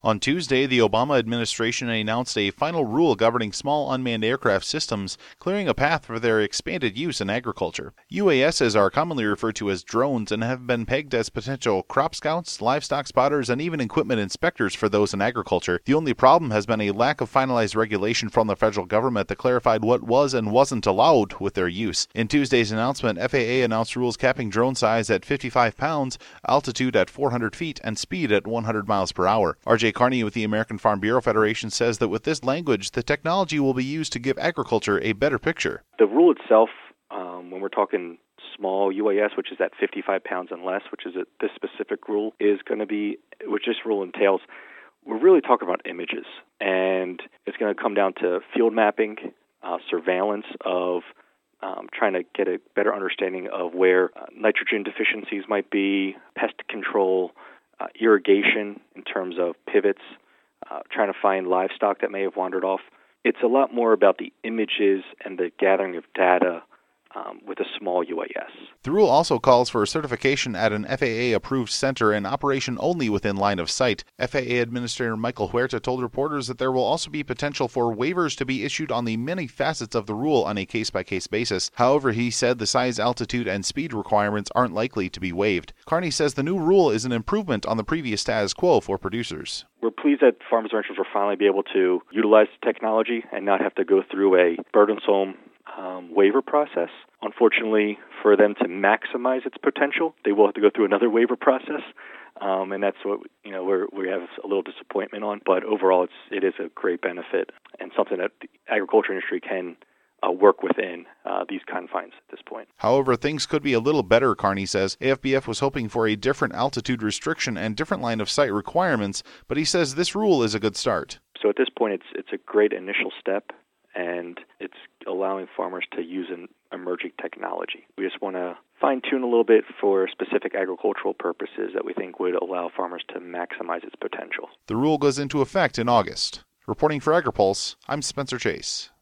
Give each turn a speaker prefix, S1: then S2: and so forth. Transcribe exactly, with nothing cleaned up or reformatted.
S1: On Tuesday, the Obama administration announced a final rule governing small unmanned aircraft systems, clearing a path for their expanded use in agriculture. U A Ss are commonly referred to as drones and have been pegged as potential crop scouts, livestock spotters, and even equipment inspectors for those in agriculture. The only problem has been a lack of finalized regulation from the federal government that clarified what was and wasn't allowed with their use. In Tuesday's announcement, F A A announced rules capping drone size at fifty-five pounds, altitude at four hundred feet, and speed at one hundred miles per hour. R J Carney with the American Farm Bureau Federation says that with this language, the technology will be used to give agriculture a better picture.
S2: The rule itself, um, when we're talking small U A S, which is at fifty-five pounds and less, which is a, this specific rule, is going to be, which this rule entails, we're really talking about images. And it's going to come down to field mapping, uh, surveillance of um, trying to get a better understanding of where uh, nitrogen deficiencies might be, pest control, Uh, irrigation in terms of pivots, uh, trying to find livestock that may have wandered off. It's a lot more about the images and the gathering of data um, with a small U A S.
S1: The rule also calls for certification at an F A A-approved center and operation only within line of sight. F A A Administrator Michael Huerta told reporters that there will also be potential for waivers to be issued on the many facets of the rule on a case-by-case basis. However, he said the size, altitude, and speed requirements aren't likely to be waived. Carney says the new rule is an improvement on the previous status quo for producers.
S2: We're pleased that farmers and ranchers will finally be able to utilize technology and not have to go through a burdensome Um, waiver process. Unfortunately, for them to maximize its potential, they will have to go through another waiver process, um, and that's what you know we're, we have a little disappointment on. But overall, it's it is a great benefit and something that the agriculture industry can uh, work within uh, these confines at this point.
S1: However, things could be a little better, Carney says. A F B F was hoping for a different altitude restriction and different line of sight requirements, but he says this rule is a good start.
S2: So at this point, it's it's a great initial step, and it's allowing farmers to use an emerging technology. We just want to fine-tune a little bit for specific agricultural purposes that we think would allow farmers to maximize its potential.
S1: The rule goes into effect in August. Reporting for AgriPulse, I'm Spencer Chase.